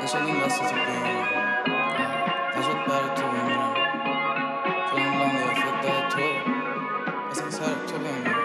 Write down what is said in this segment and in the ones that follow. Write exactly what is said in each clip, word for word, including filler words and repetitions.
نشد این دستتو بگیرم، نشد برای تو بمیرم، جانم لام یافت داد تو، اصلا سر تو بمیرم.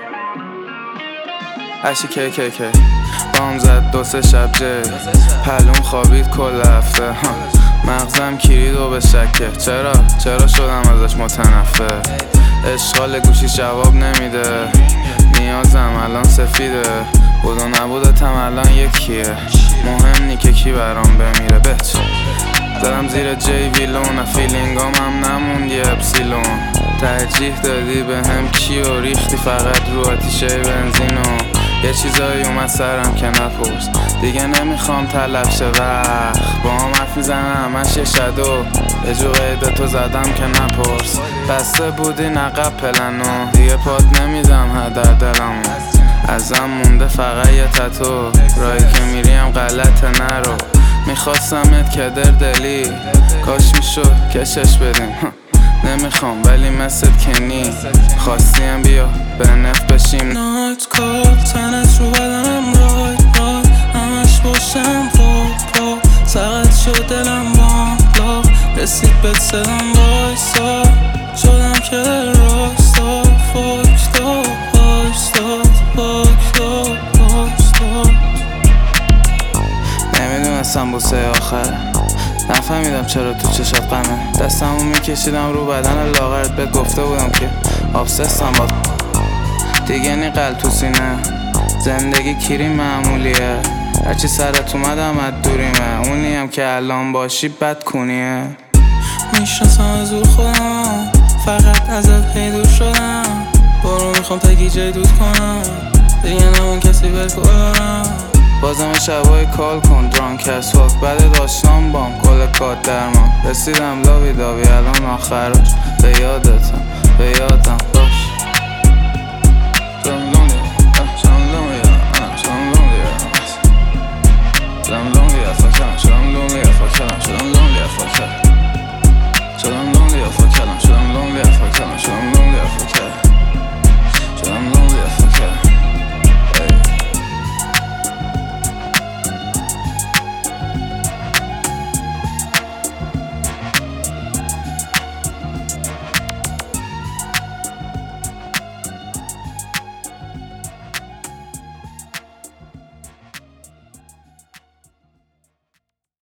اشی کی کی کی بام زد دو سه شب جی پلوم خوابید کل هفته، مغزم کلید و به شکه. چرا چرا شدم ازش متنفر؟ اشغال گوشی جواب نمیده، نیازم الان سفیده. بود و نبودتم الان یکیه، مهم نی که کی برام بمیره. بچ زدم زیر جی ویلون، فیلینگام هم نموند یه اپسیلون. ترجیح دادی به هم کیو ریختی فقط رو آتیشه بنزینو. یه چیزایی اومد سرم که نپرس، دیگه نمیخوام طلب شه وقت. با هم حرف میزنم همش یه شدو، یه جو قیدتو زدم که نپرس. بسته بودین عقب پلنو، دیگه پات نمیدم هدر دلمو. ازم مونده فقط یه تتو، راهی که میریم غلط نرو. میخواستمت که در دلی، کاش میشد کشش بدیم. نمیخوام ولی مثل کنی، خواستیم بیا به نف بشیم. نایت کار تنت رو بدنم رای رای، همش باشم پا پا. سقط شد دلم بالا، رسید به صدام وایسا. شدم که راستا فاک دا باشتا فاک دا باشتا. نمیدونستم بوسه آخر، نفهمیدم چرا تو چشات غمه. دستمو میکشیدم رو بدن لاغرت، بهت گفته بودم که آبسستم با دیگه نی قلب تو سینه. زندگی کیری معمولیه، هرچی سرت اومدم از دوریمه. اونیم که الان باشی بد کنیه. میشناسم از او خودم، فقط ازت هی دور شدم. برو میخوام تگی جای دود کنم، دیگه نمون کسی بکنم. بازم شبای کال کن درانک از واک، بعد داشتم بام کل کات درمان. رسیدم لاوی داوی الان آخرش، به یادتم به یادم.